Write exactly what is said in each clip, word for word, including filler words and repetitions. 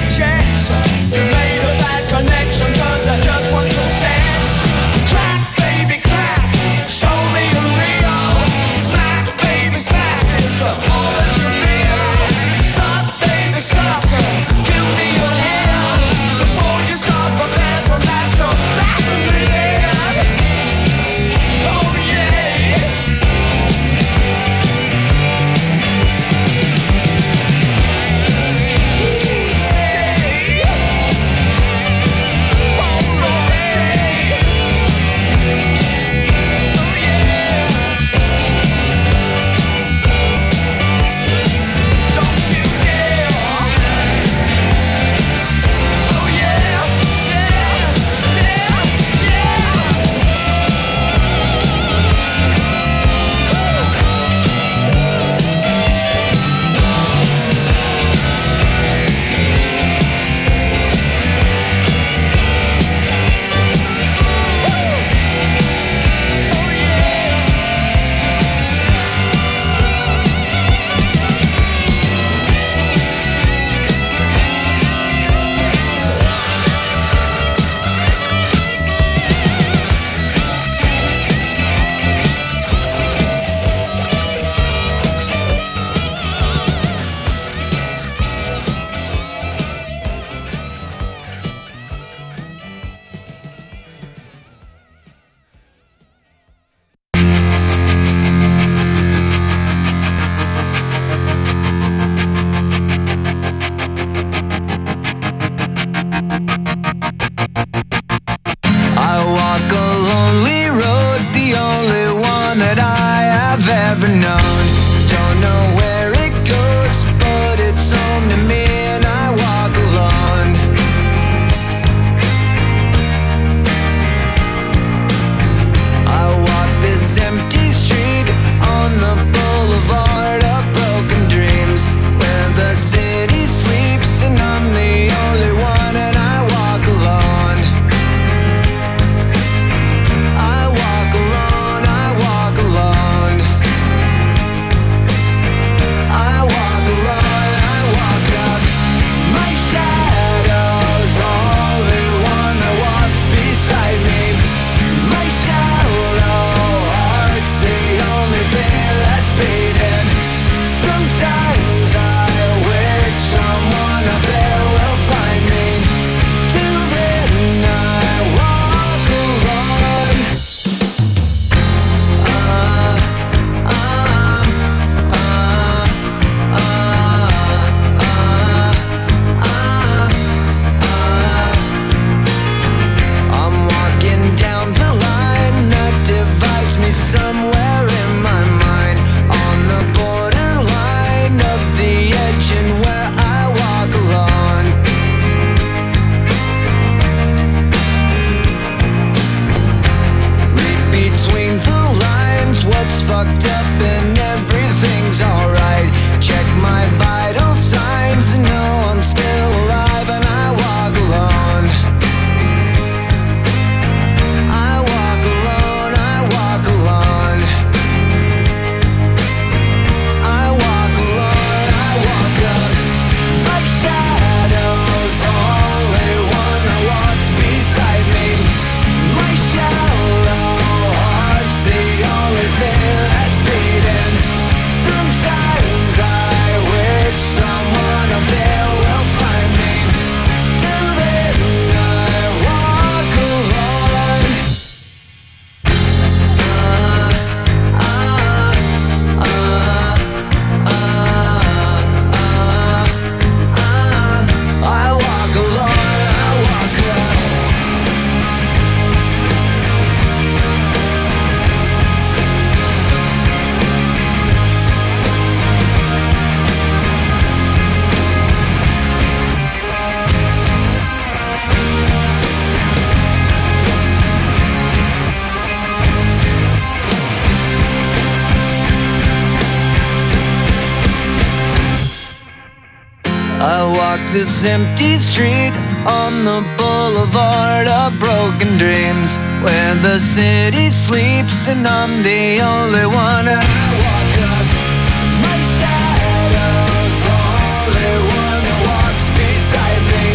this empty street on the boulevard of broken dreams, where the city sleeps and I'm the only one. And I walk up, my shadow's the only one that walks beside me.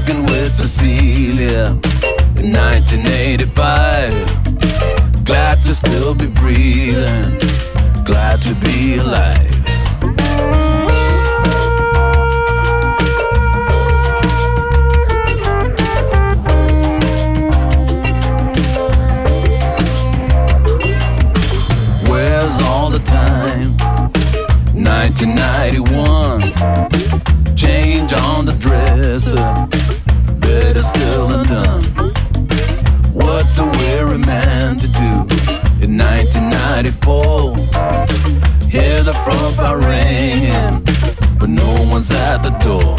Talking with Cecilia in nineteen eighty-five. Glad to still be breathing, glad to be alive. Where's all the time? nineteen ninety-one. Change on the dresser, better still undone. What's a weary man to do in nineteen ninety-four? Hear the front door ringing, but no one's at the door.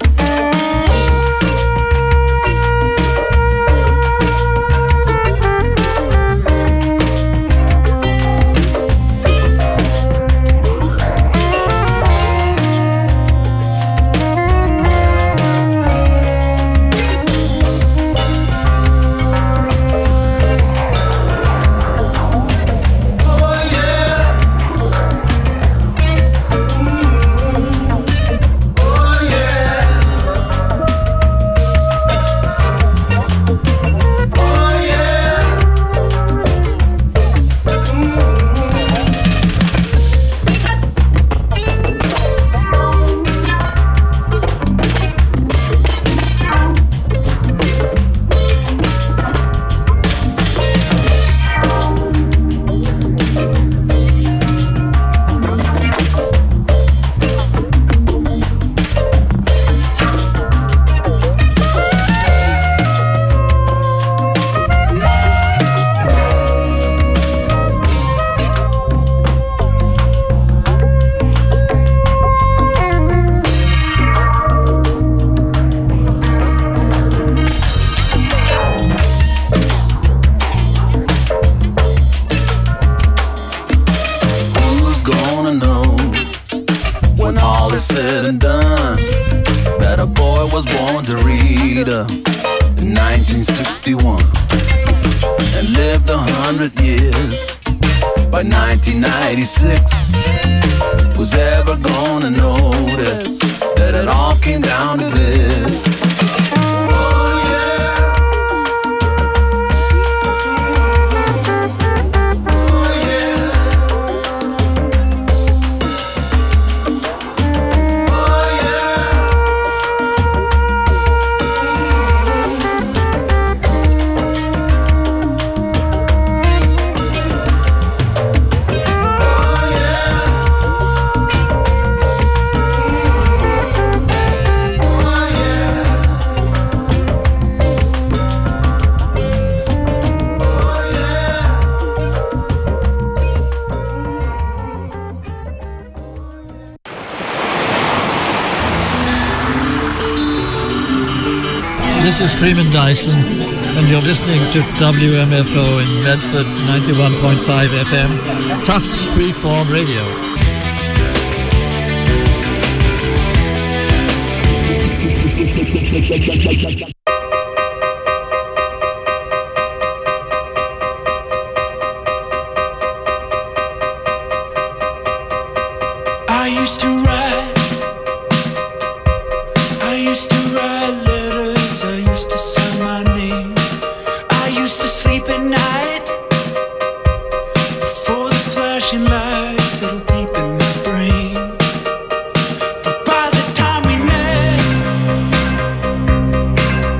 Who's ever gonna notice that it all came down to this? Oh yeah. Oh yeah. Oh yeah. This is Freeman Dyson, and you're listening to W M F O in Medford, ninety-one point five F M, Tufts Freeform Radio. I used to write, I used to write letters, I used to sign my name, I used to sleep at night before the flashing lights settled deep in my brain. But by the time we met,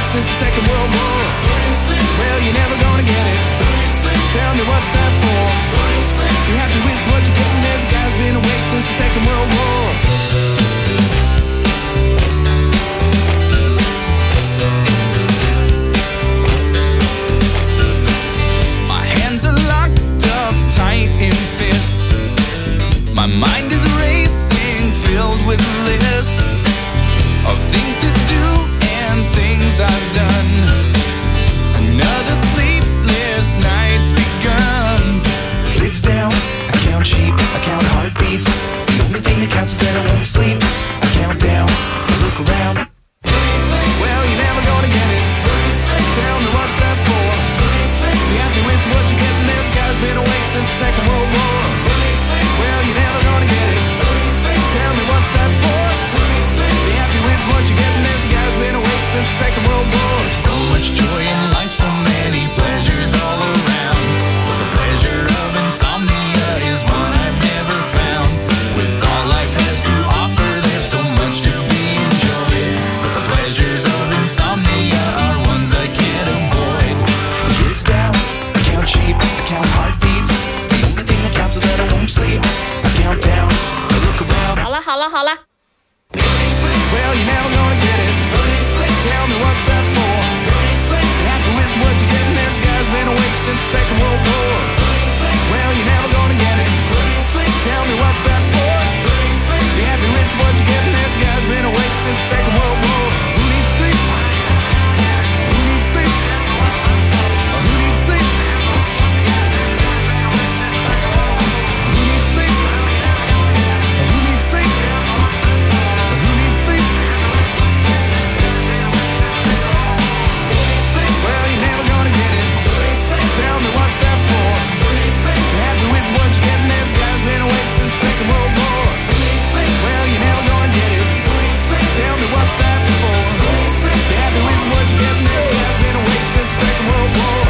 since the Second World War. Well, you're never gonna get it. Tell me what's that for? You happy with what you're getting? There's a guy's been awake since the Second World War. My hands are locked up tight in fists. My mind is racing, filled with lists of things to do and things I've done. Another sleepless night's begun. Clicks down, I count sheep, I count heartbeats. The only thing that counts is that I won't sleep. I count down, I look around. Well, you're never gonna get it. Tell me what's that for? Be happy with what you're getting. This guy's been awake since the Second World War. Well, you're never gonna get it. Tell me what's that for? Be happy with what you're getting. This guy's been awake since the Second World War. So much joy in life, so many pleasures all around. But the pleasure of insomnia is one I've never found. With all life has to offer, there's so much to be enjoyed. But the pleasures of insomnia are ones I can't avoid. Kids down, I count sheep, I count heartbeats. The only thing that counts is that I won't sleep. I count down, I look around. 好了好了好了。 Well, you're never gonna get it. Tell me what's that for? Be happy with what you're getting. This guy's been awake since the Second World War. Well, you're never gonna get it. Tell me what's that for? Be happy with what you're getting. This guy's been awake since the Second World War. Who needs sleep? Who needs sleep? Who needs sleep? Who needs sleep? Who needs sleep? Who needs sleep? Well, you're never gonna get it. Tell me what's that for? Be happy with what you're getting. This guy's been awake since the Second World War. Well, you're never gonna get it. Tell me what's that for? Be happy with what you're getting. This guy's been awake since the Second World War.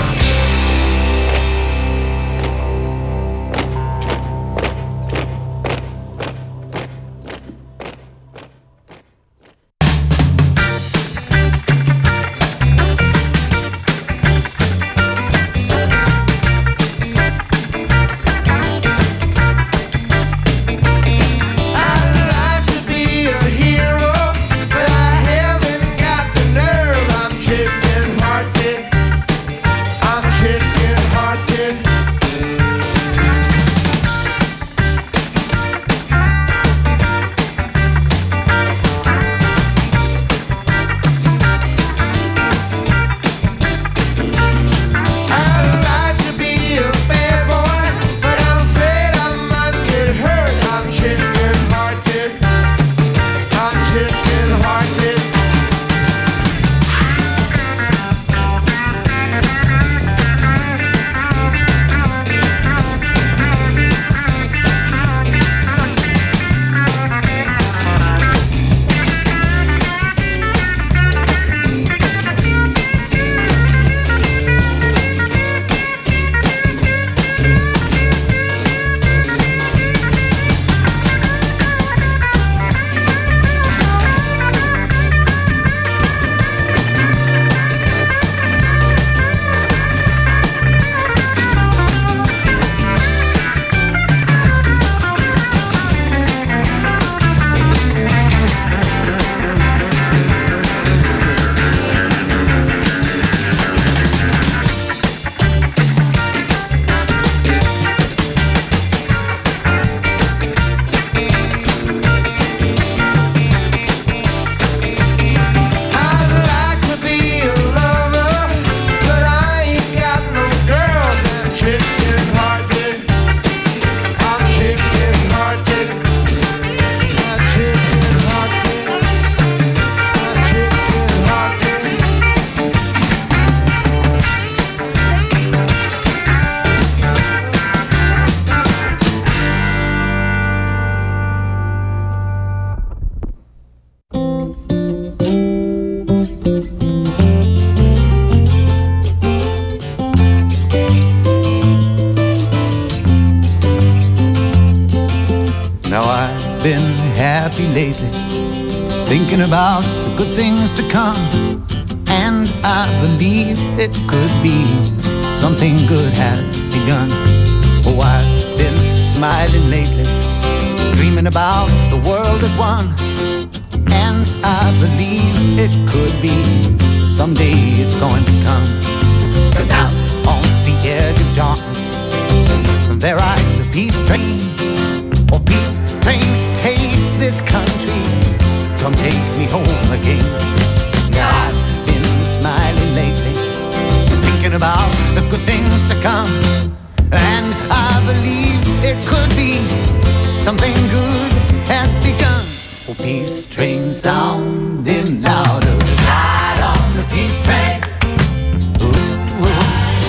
been happy lately, thinking about the good things to come. and I believe it could be something good has begun. Oh, I've been smiling lately, dreaming about the world as one, and I believe it could be someday it's going to come. 'Cause out on the edge of darkness there rides a peace train. Oh, peace train, take this country, come take me home again. Now I've been smiling lately, thinking about the good things to come, and I believe it could be something good has begun. Oh, peace train sounding louder, ride on the peace train. Ooh, ooh.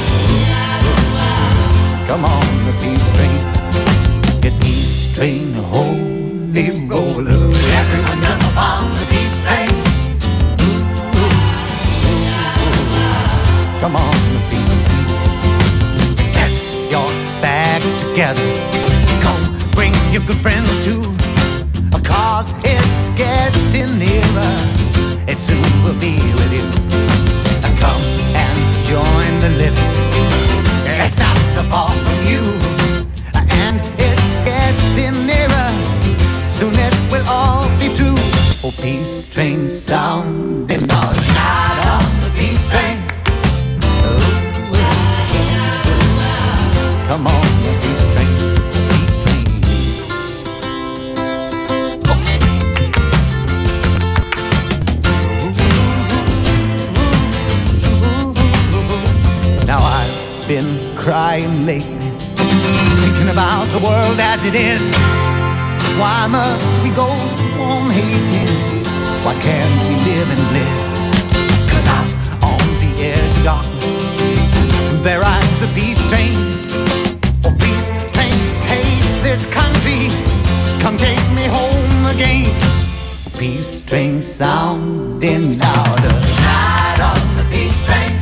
Come on, the peace train. It's peace train, holy roller. Everyone jump on the peace train. Ooh, ooh, ooh. Come on, the peace train. Get your bags together. Come, bring your good friends too. 'Cause it's getting nearer. It soon will be with you. Come and join the living. It's not so far from you, and it's getting nearer. Soon it will all be true. Oh, peace train sounding loud, ride on the peace train. Oh, come on, the peace train, peace train. Oh. Now I've been crying lately, thinking about the world as it is. Why must we go on hating? Why can't we live in bliss? 'Cause out on the edge of darkness there rides a peace train. Oh, peace train, take this country, come take me home again. Peace train sounding louder, ride on the peace train.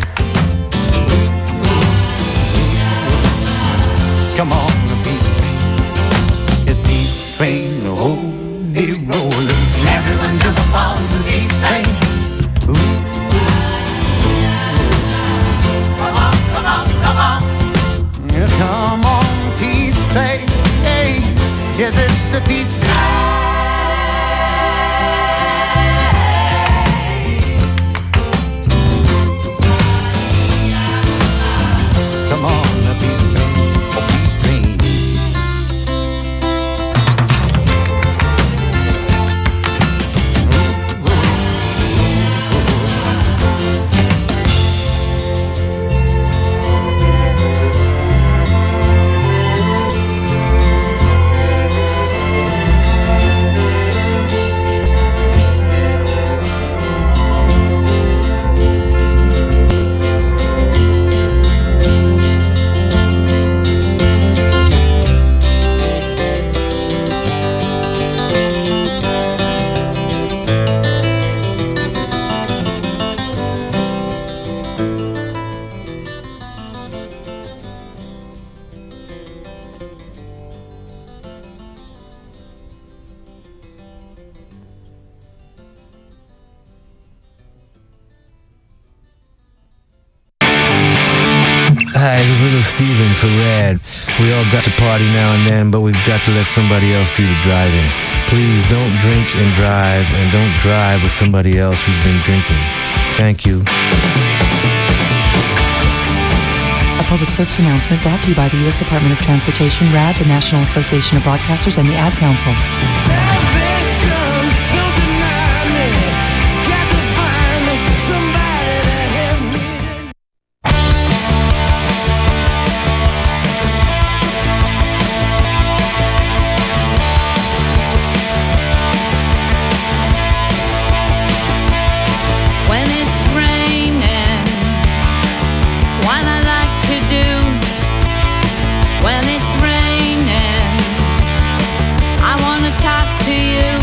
Come on, the peace train. It's peace train, holy roller. Everyone jump on the peace train. Ooh, ooh. Come on, come on, come on. Yes, come on, peace train. Hey, yes, it's the peace train. Come on, the peace train. Hi, this is Little Steven for Rad. We all got to party now and then, but we've got to let somebody else do the driving. Please don't drink and drive, and don't drive with somebody else who's been drinking. Thank you. A public service announcement brought to you by the U S Department of Transportation, RAD, the National Association of Broadcasters, and the Ad Council. When it's raining, I wanna talk to you.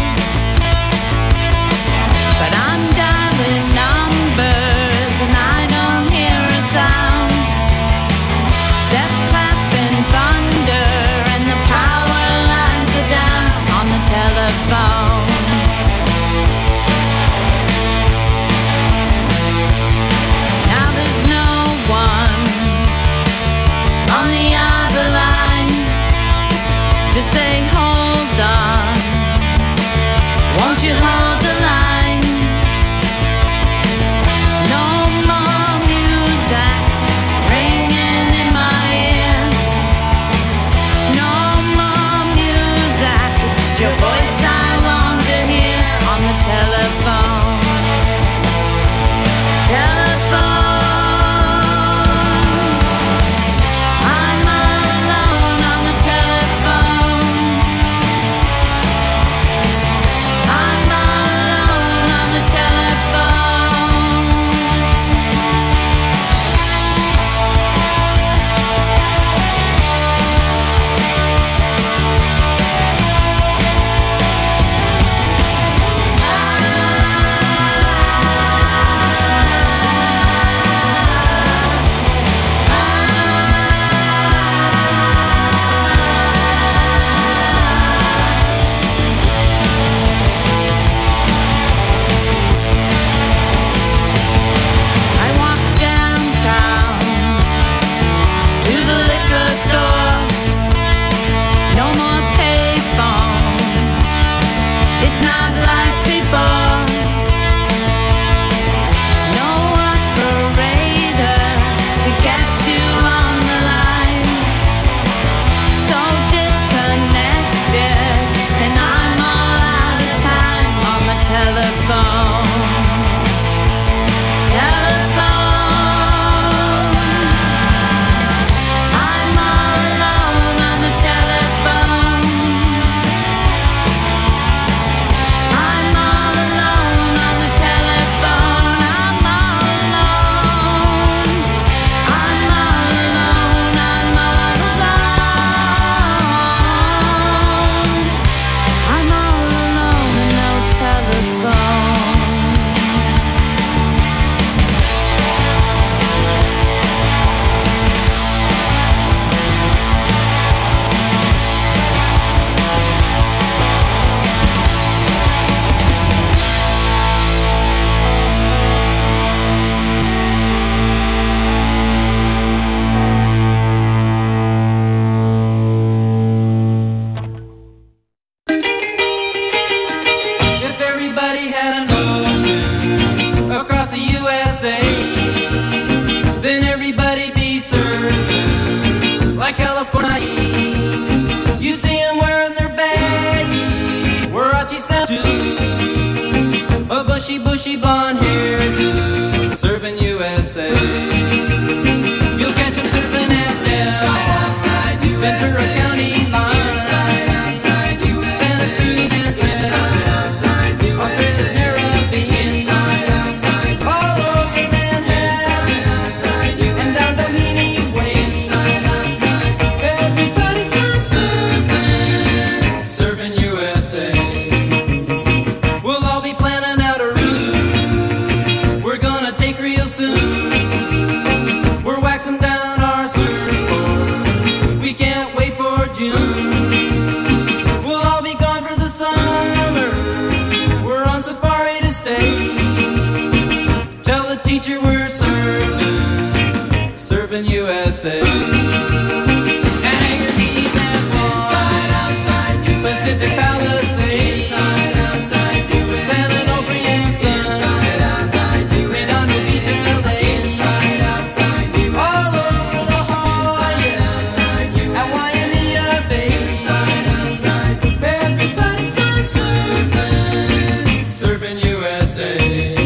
bushy blonde hair, surfing U S A. You'll catch him surfing at Del, Ventura County line, Santa Cruz and Trent, Australia's Caribbean, all over Manhattan, and down Doheny Way. Everybody's gone surfing, surfing U S A. We'll all be planning out a route we're gonna take real soon. We're waxing down our surfboard, we can't wait for June. We'll all be gone for the summer, we're on safari to stay. Tell the teacher we're surfing, surfing U S A. And hang your knees and fall, Pacific Palisades, San Onofre Sun, Redondo Beach and L A, all over La Jolla and Waimea Bay. Everybody's gone surfing, surfing U S A.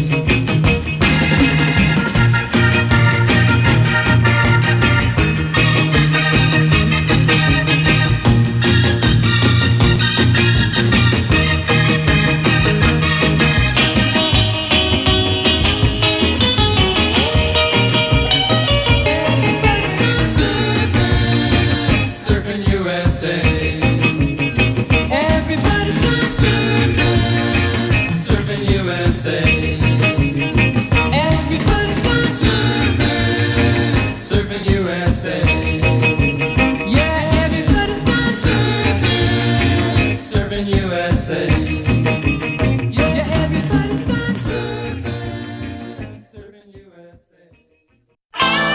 Surfing U S A. Everybody's gone surfing, surfing U S A. Everybody's gone surfing, surfing U S A. Yeah, everybody's gone surfing, surfing U S A. Yeah, everybody's gone surfing, surfing U S A.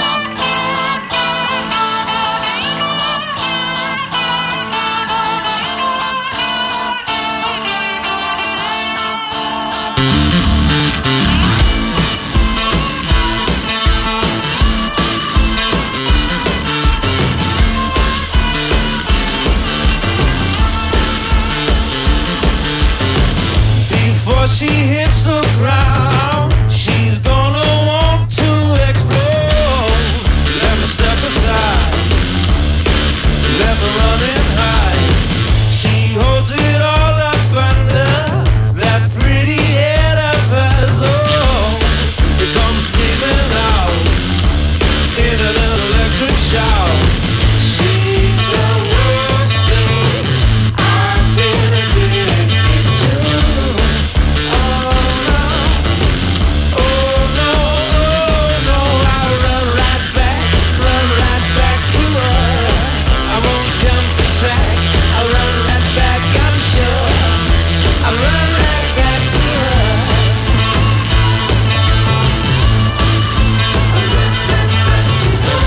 Before she hits the ground, she's gonna want to explode. Let me step aside, let me run and hide. She holds it all up under that pretty head of hers. Oh, it comes screaming out in an electric shout. She's the worst thing I've been addicted to. Oh no, oh no, oh no, I run right back, run right back to her. I won't jump the track, I run right back, I'm sure. I run right back to her. I run right back to her.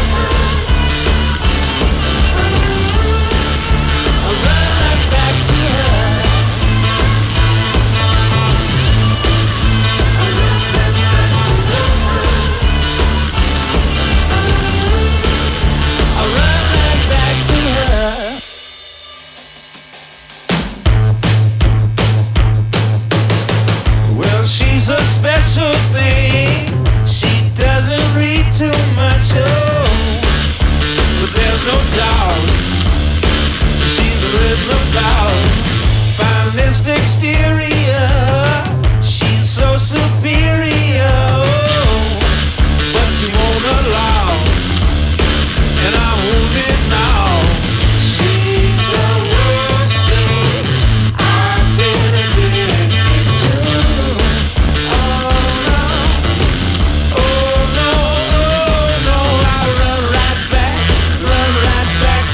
I run right back to her. I run right back to her. I run right back to her. Well, she's a special thing. She doesn't read too much, oh, but there's no doubt she's written about finest exterior. She's so superior, oh, but she won't allow, and I own it now. She's the worst thing I've been addicted to. Oh no, oh no, oh no, I run right back, run right back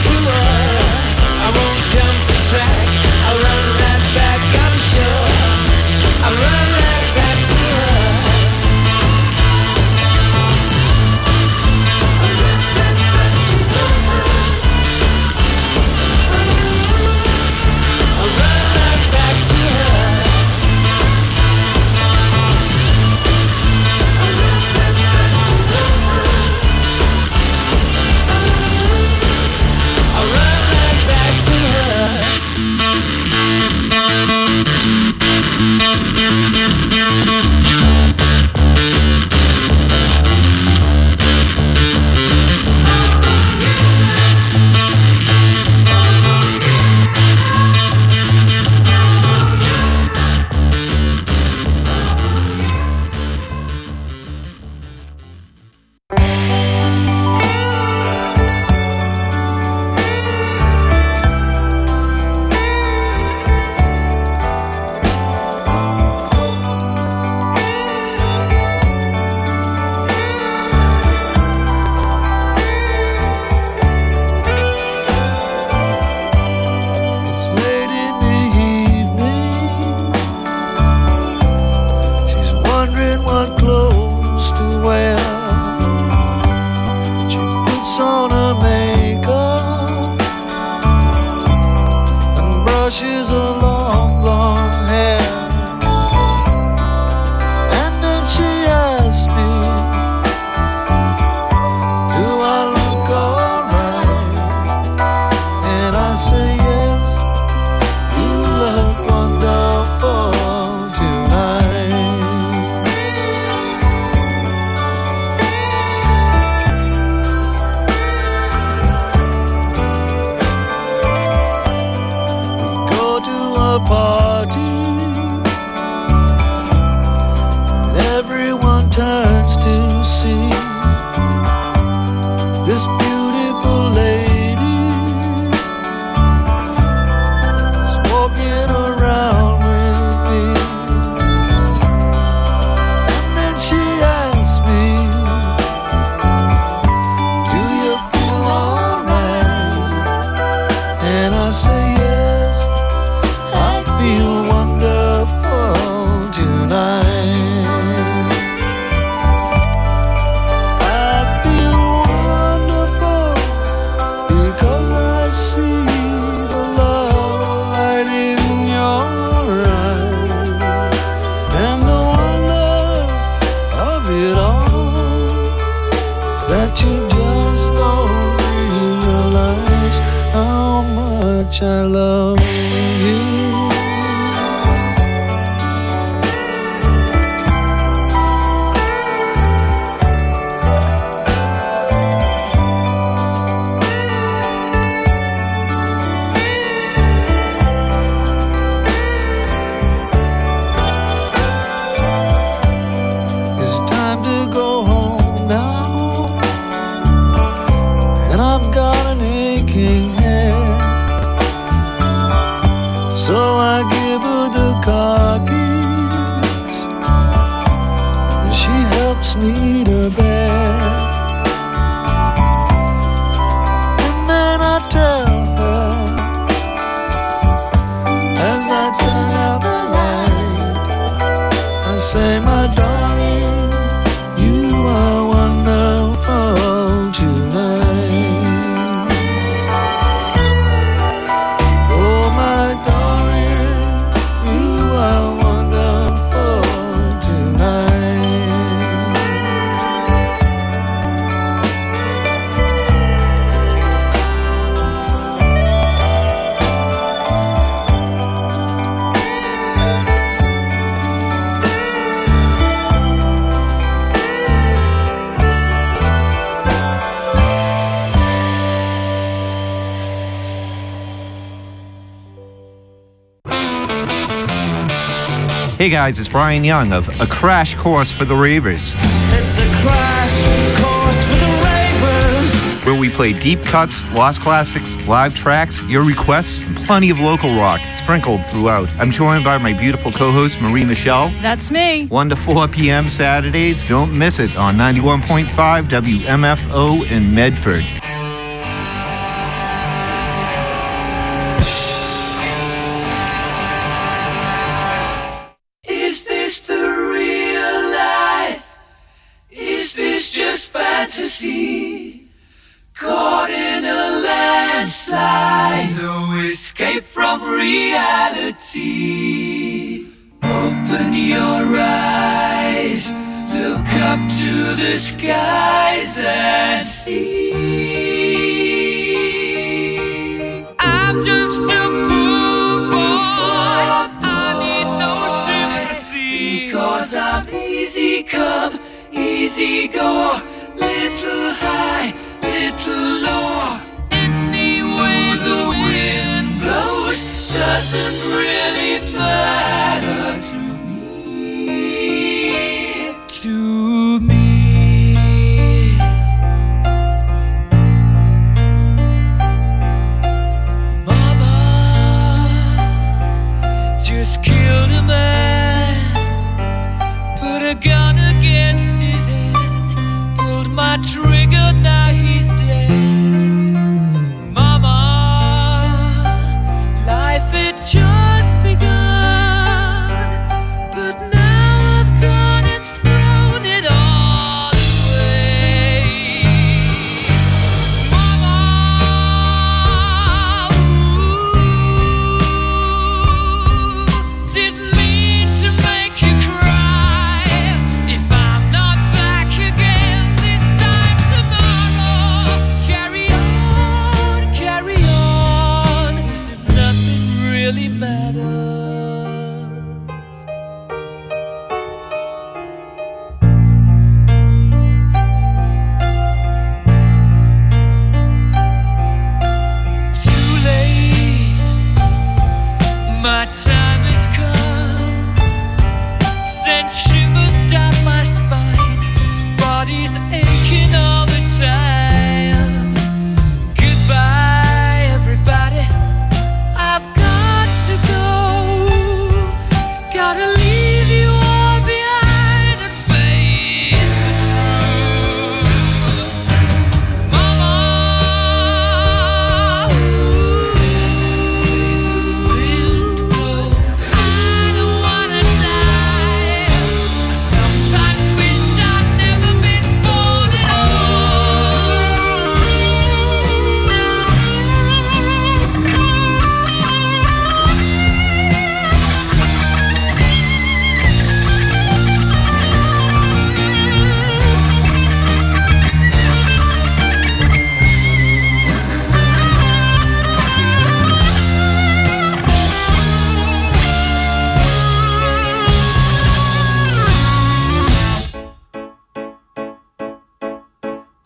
wondering what clothes to wear. She puts on her makeup and brushes her long blonde hair. And then she asks me, do I look alright? And I say yes, you look wonderful tonight. We go to a party and everyone turns to see this beautiful lady is walking around with me. And then she asks me, do you feel alright? And I say yes, I feel wonderful tonight. I feel wonderful because I see the love light in your eyes and the wonder of it all, that you just don't realize how much I love you. It's time to go home now, and I've got an aching head. So I give her the car keys, and she helps me to bed. And then I tell her, as I turn out the light, I say, my darling, you are wonderful tonight. Oh, my darling, you are wonderful tonight. Hey guys, it's Brian Young of A Crash Course for the Ravers, It's a crash course for the ravers. where we play deep cuts, lost classics, live tracks, your requests, and plenty of local rock sprinkled throughout. I'm joined by my beautiful co-host, Marie Michelle. That's me. one to four p.m. Saturdays. Don't miss it on ninety-one point five W M F O in Medford. Is this the real life? Is this just fantasy? Caught in a landslide, no escape from reality. Open your eyes, look up to the skies and see. I'm just a poor boy, I need no sympathy, because I'm easy come, easy go, little high, little low. Any way the wind blows doesn't really matter to me, to me. Mama just killed a man, put a gun against his head, pulled my trigger, now he's dead. Mama, life had just begun, but now I've gone insane.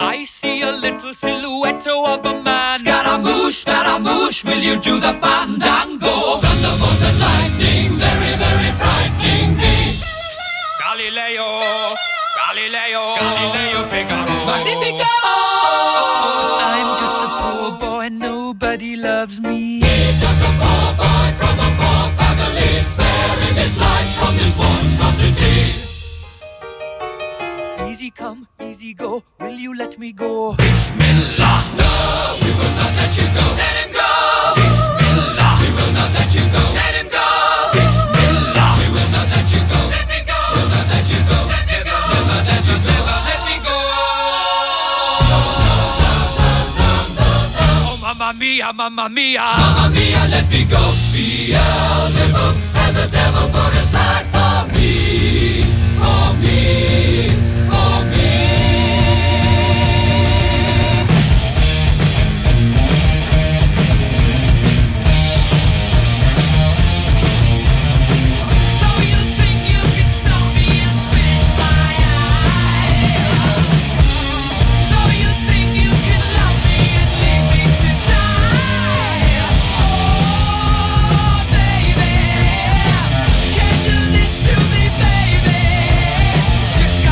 I see a little silhouette of a man. Scaramouche, Scaramouche, will you do the fandango? Thunderbolt and lightning, very, very frightening me. Galileo, Galileo, Galileo Figaro, Magnifico! I'm just a poor boy, nobody loves me. He's just a poor boy from a poor family, sparing his life from this monstrosity. Easy come, easy go, will you let me go? Bismillah, no, we will not let you go. Let him go! Bismillah, we will not let you go. Let him go! Bismillah, we will not let you go. Let me go! We'll not let you go. Let me go! We'll not let you go. Let me go! Oh, mamma mia, mamma mia, mamma mia, let me go. Beelzebub has a devil put aside for me, for me, for me. So you think you can stop me and spit my eye? So you think you can love me and leave me to die? Oh, baby, can't do this to me, baby. Just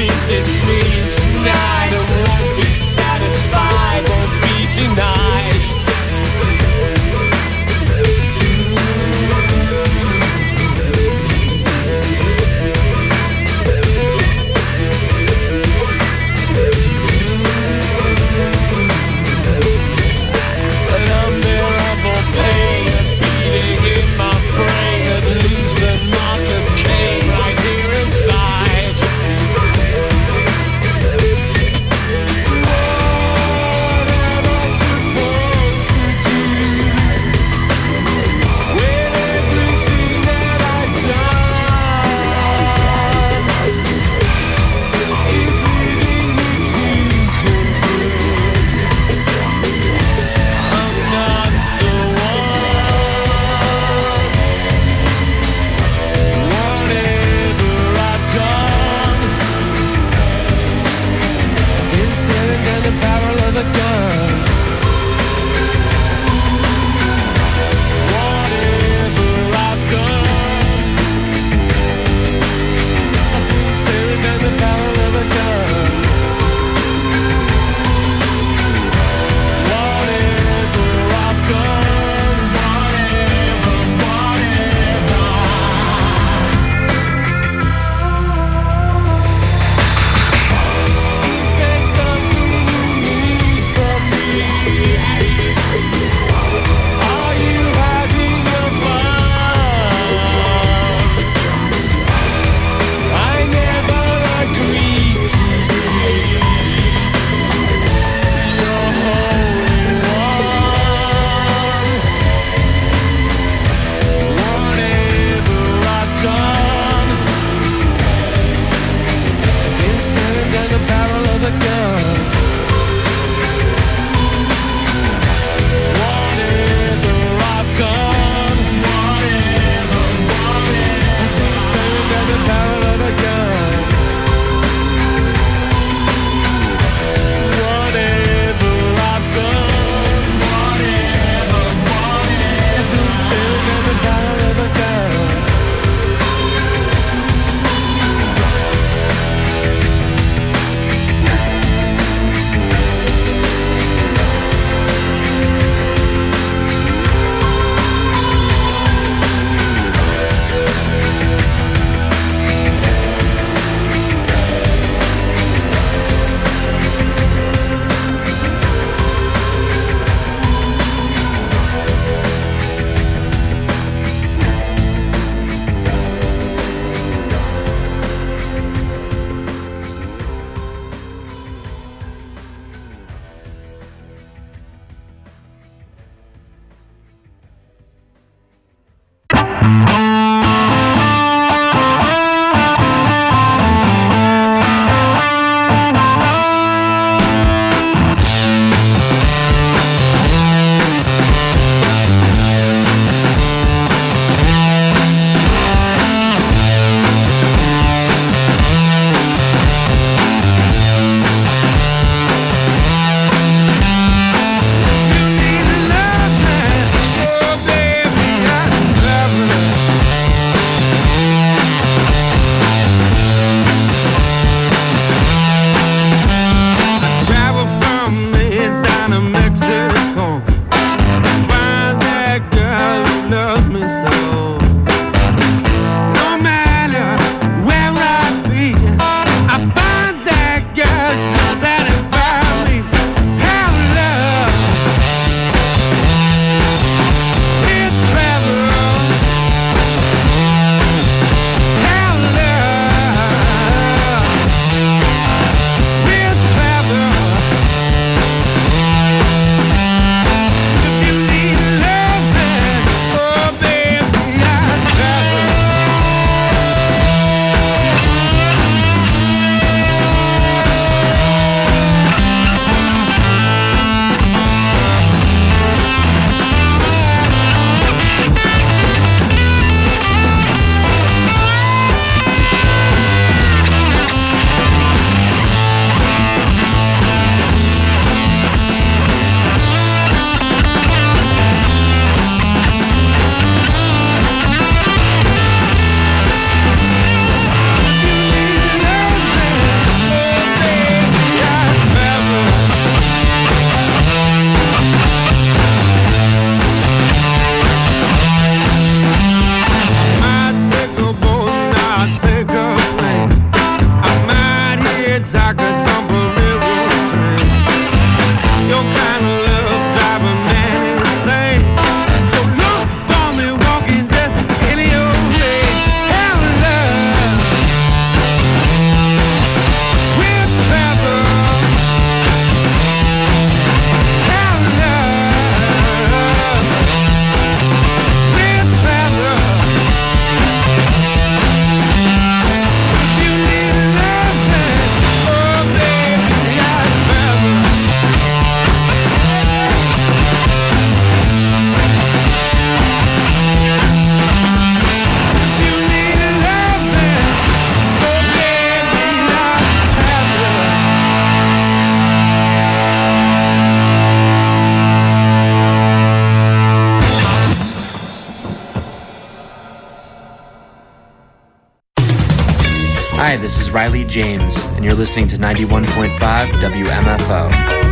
visits me each night and won't be satisfied, won't be denied. An unbearable pain, a beating in my brain that leaves a mark of Cain right here inside. Hi, this is Riley James, and you're listening to ninety-one point five W M F O.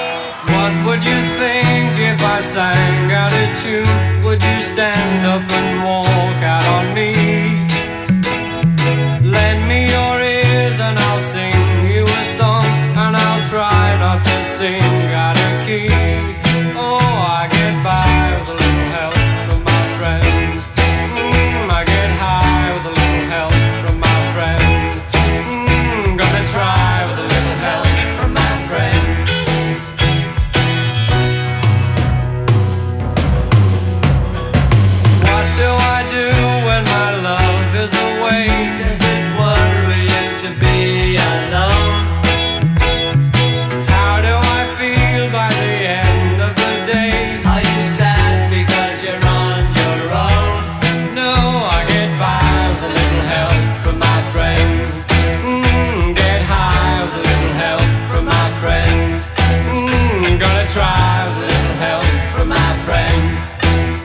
What would you think if I sang out a tune? Would you stand up and